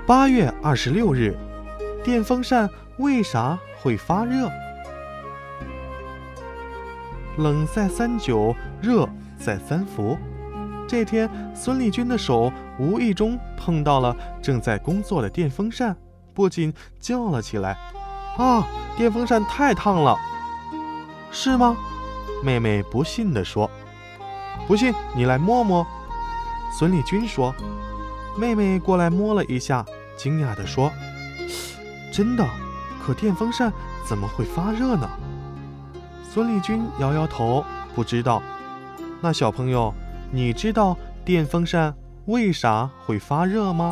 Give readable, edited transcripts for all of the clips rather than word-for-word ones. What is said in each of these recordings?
8月26日，电风扇为啥会发热？冷在39，热在3伏。这天，孙丽君的手无意中碰到了正在工作的电风扇，不禁叫了起来：“啊，电风扇太烫了！”“是吗？”妹妹不信地说。“不信你来摸摸。”孙丽君说。妹妹过来摸了一下，惊讶地说：“真的？可电风扇怎么会发热呢？”孙丽君摇摇头，不知道。那小朋友，你知道电风扇为啥会发热吗？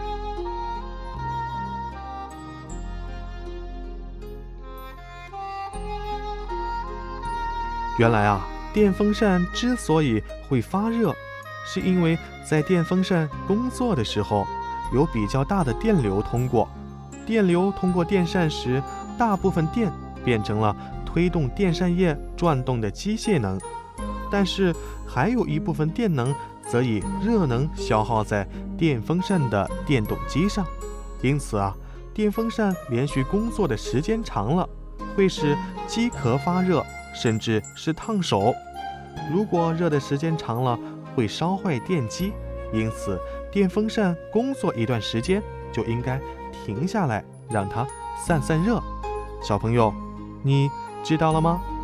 原来啊，电风扇之所以会发热，是因为在电风扇工作的时候，有比较大的电流通过。电流通过电扇时，大部分电变成了推动电扇叶转动的机械能，但是还有一部分电能则以热能消耗在电风扇的电动机上。因此啊，电风扇连续工作的时间长了，会使机壳发热，甚至是烫手。如果热的时间长了，会烧坏电机，因此电风扇工作一段时间就应该停下来，让它散散热。小朋友，你知道了吗？